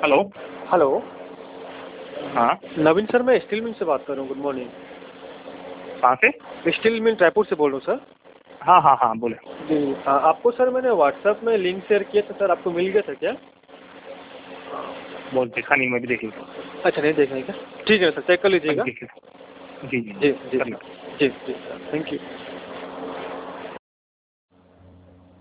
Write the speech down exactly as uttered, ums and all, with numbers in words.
Hello. Hello. हाँ। नवीन sir, मैं steel mill से बात कर रहा हूँ। Good morning. कहाँ से? स्टील मिल रायपुर से बोल रहा हूँ सर। हाँ हाँ हाँ बोले। जी, आ, आपको सर मैंने व्हाट्सएप में लिंक शेयर किया था सर, आपको मिल गया था क्या? बहुत देखा नहीं, मैं भी देख लूँ। अच्छा, नहीं देखा है क्या? ठीक है सर, चेक कर लीजिएगा। जी जी जी जी कर लो। जी जी सर, थैंक यू।